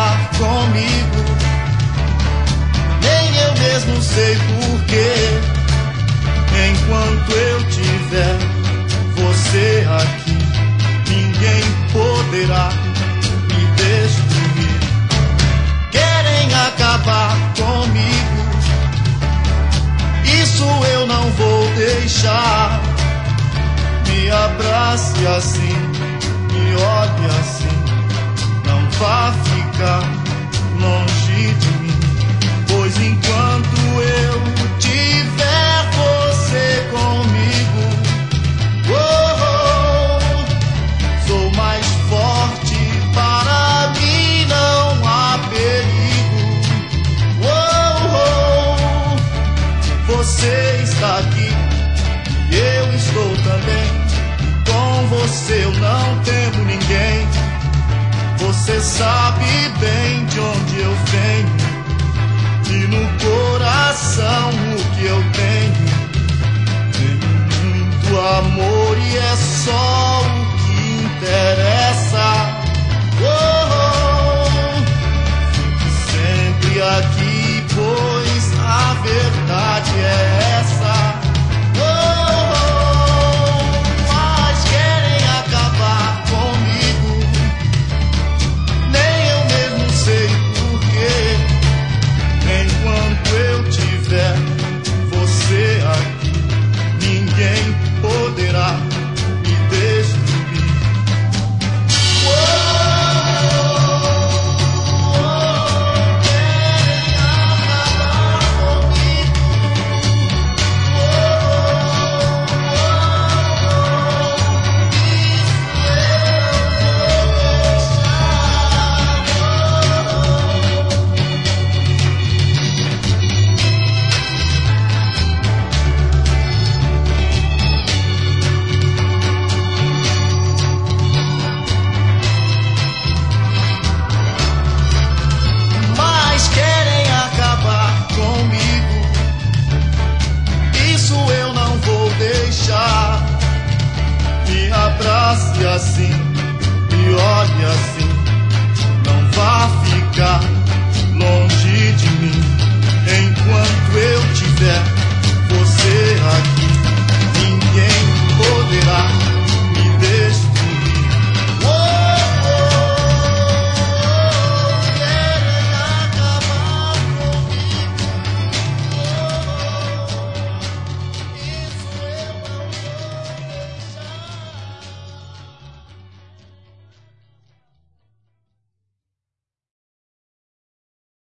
acabar comigo. Nem eu mesmo sei porquê. Enquanto eu tiver você aqui, ninguém poderá me destruir. Querem acabar comigo, isso eu não vou deixar. Me abrace assim, me olhe assim, não vá ficar longe de mim. Pois enquanto eu tiver você comigo, sou mais forte, para mim não há perigo. Você está aqui, eu estou também. Com você eu não temo ninguém. Você sabe bem de onde eu venho, e no coração o que eu tenho. Tenho muito amor e é só o que interessa. Fique sempre aqui, pois a verdade é essa. Mas querem acabar comigo, nem eu mesmo sei porquê. Enquanto eu tiver você aqui, ninguém poderá me destruir. Querem acabar comigo, isso eu não vou deixar. Me abrace assim, me olhe assim,